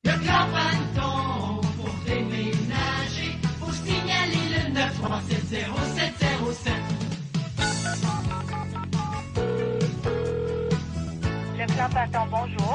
Le Grand Printemps pour déménager, faut signaler le 9370707. Le Grand Printemps, bonjour.